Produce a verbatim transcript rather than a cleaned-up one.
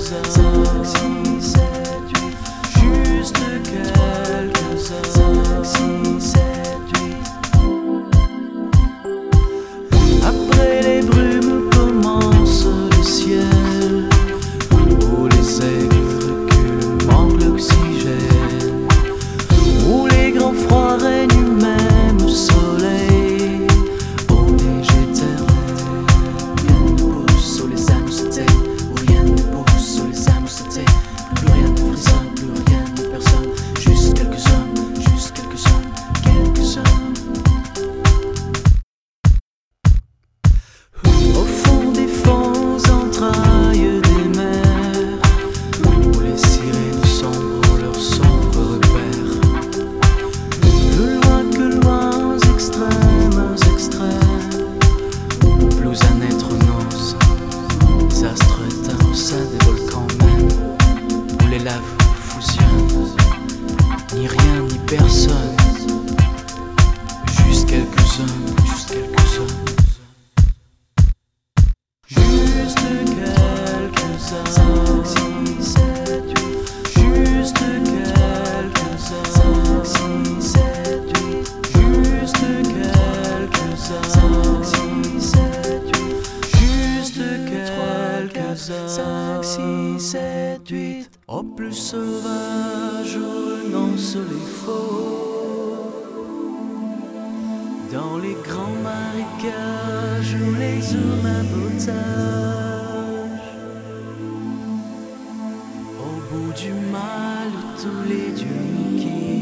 quelques-uns, cinq, six, sept, huit, juste quelques-uns, cinq, six, sept, huit. Après les brumes commence le ciel, où les aigles reculent, manque l'oxygène, où les grands froids règnent même au soleil, au neige éternelle. Rien ne pousse, où les âmes se taisent, où rien ne pousse, où les âmes se taisent. Plus rien ne frissonne, plus rien ni personne, juste quelques hommes, juste quelques hommes, quelques hommes. Au fond des fonds entrailles des mers, où les sirènes sombrent leurs sombres repères. Plus loin que loin, aux extrêmes, aux extrêmes, plus un être n'ose, les astres éteints au sein des volcans même, où les laves fusionnent, ni rien ni personne, juste quelques hommes, juste quelques hommes. Juste quelques-uns, cinq, six, sept, huit, juste quelques-uns, cinq, six, sept, huit, juste quelques-uns, cinq, six, sept, huit, juste quelques-uns, cinq, six, sept, huit. Au plus sauvage, renoncent les faux, dans les grands marécages où les humains potagent, au bout du mal où tous les dieux niquent.